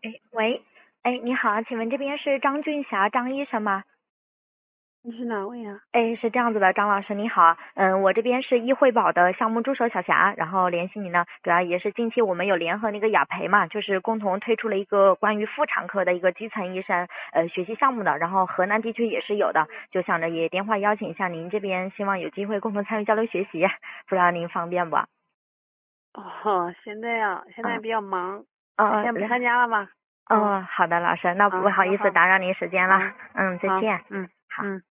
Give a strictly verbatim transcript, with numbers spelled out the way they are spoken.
哎，喂，哎，你好，请问这边是张俊霞张医生吗？ 你是哪位啊？ 哎，是这样子的，张老师你好，嗯，我这边是易惠宝的项目助手小霞，然后联系你呢，主要也是近期我们有联合那个雅培嘛，就是共同推出了一个关于妇产科的一个基层医生呃学习项目的，然后河南地区也是有的，就想着也电话邀请一下您这边，希望有机会共同参与交流学习，不知道您方便不？ 哦，现在啊，现在嗯比较忙， 嗯先不参加了吧？嗯， 嗯，好的，老师，那好不好意思好好打扰您时间了， 好嗯，再好， 见， 嗯好。 嗯。